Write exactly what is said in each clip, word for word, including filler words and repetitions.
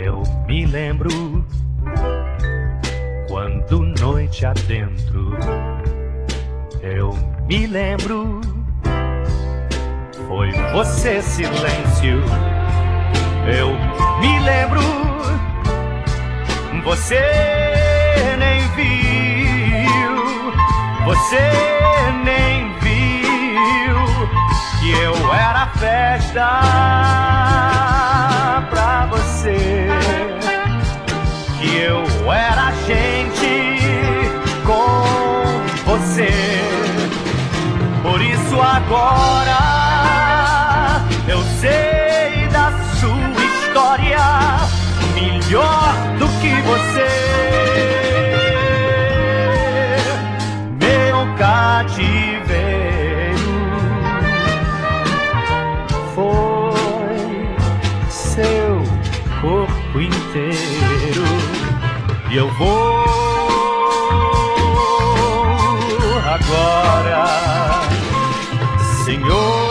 Eu me lembro quando noite adentro, eu me lembro, foi você silêncio. Eu me lembro, você nem viu, você nem viu que eu era festa pra você, que eu era gente com você. Por isso agora eu sei da sua história melhor do que você. Meu cativeiro foi seu corpo inteiro, e eu vou agora, Senhor,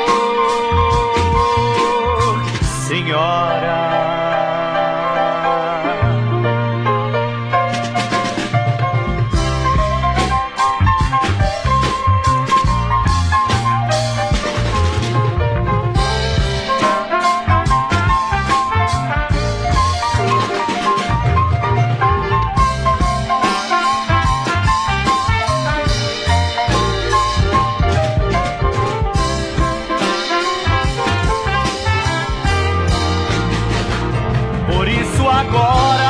Senhora. Por isso agora